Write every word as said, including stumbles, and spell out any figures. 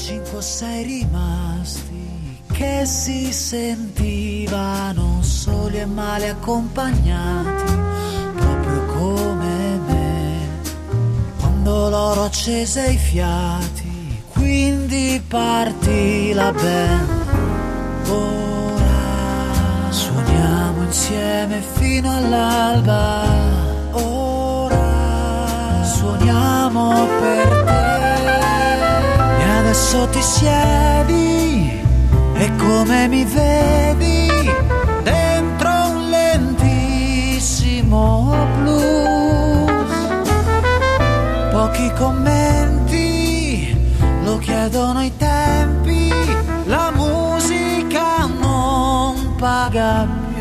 cinque o sei rimasti che si sentivano soli e male accompagnati, proprio come me, quando l'oro accese i fiati, quindi partì la band. Ora suoniamo insieme fino all'alba, ora suoniamo per te. E adesso ti siedi e come mi vedi dentro un lentissimo blues. Pochi commenti, lo chiedono i tempi, la musica non paga più.